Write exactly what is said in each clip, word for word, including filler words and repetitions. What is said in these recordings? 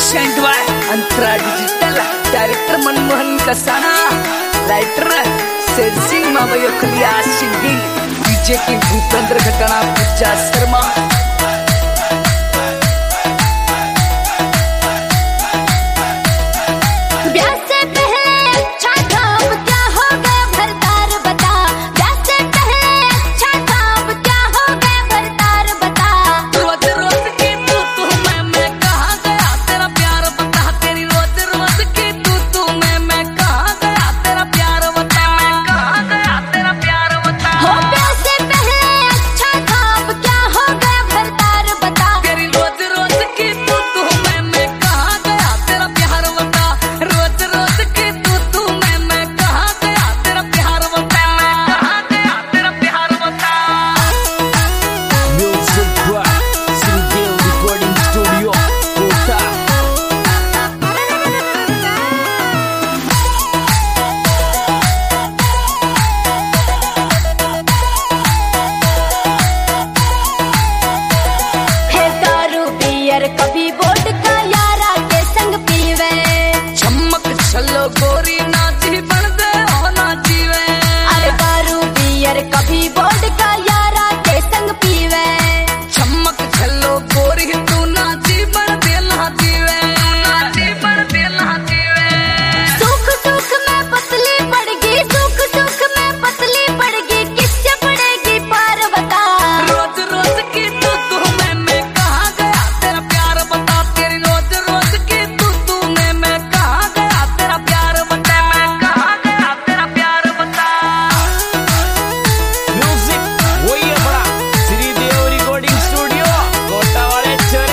शेंडवाळ Antara digital director Manmohan Kasana writer सेंसिंग मावयो खलिया सिंगिंग डीजे की भूपेंद्र घटना पूजा शर्मा। कभी बोट का यारा के संग पीवे चमक छलो गोरी नाची बन दे हो नाची वे। अरे दारू बियर कभी बोट का यारा के संग पीवे चमक छलो गोरी तू नाची बन दे नाची वे नाची बन दे नाची वे। सुख सुख में पतली पड़गी सुख सुख में पतली पड़गी किससे पड़ेगी पार बता। रोज रोज की तू तू मैं मैं कहाँ गया तेरा प्यार बता तेरी रोज रोज की तू तू मैं मैं कहाँ गया तेरा प्यार बता मैं कहाँ गया तेरा प्यार बता। म्यूजिक वही है बड़ा श्रीदेव रिकॉर्डिंग स्टूडियो कोटा वाले छोरे।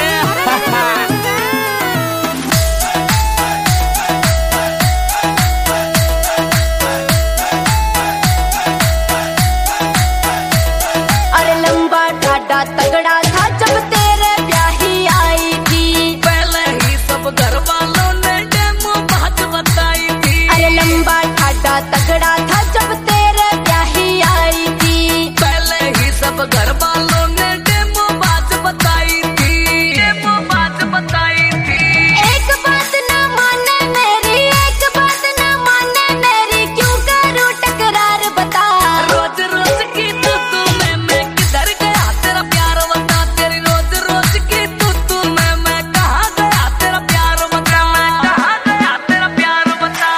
अरे लंबा ठाडा तगड़ा था जब तेरे ब्याही आई थी पहले ही सब घर वालों ने डेमो बात बताई थी। अरे लंबा ठाडा तगड़ा था जब तेरे ब्याही आई थी पहले ही सब घर वालों ने डेमो बात बताई थी डेमो बात बताई थी। एक बात ना माने मेरी एक बात ना माने मेरी क्यों करूं टकरार बता। रोज रोज की तू तू मैं मैं किधर गया तेरा प्यार बता तेरी रोज रोज की तू तू मैं मैं कहाँ गया तेरा प्यार बता मैं कहाँ गया तेरा प्यार बता।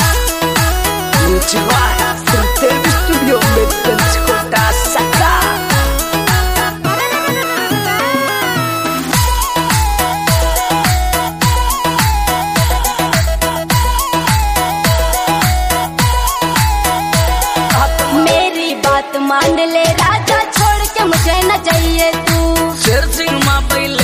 स्टूडियो में कोटा सका मेरी बात मान ले राजा छोड़ के मुझे न चाहिए तू। शेर सिंह माँ पहले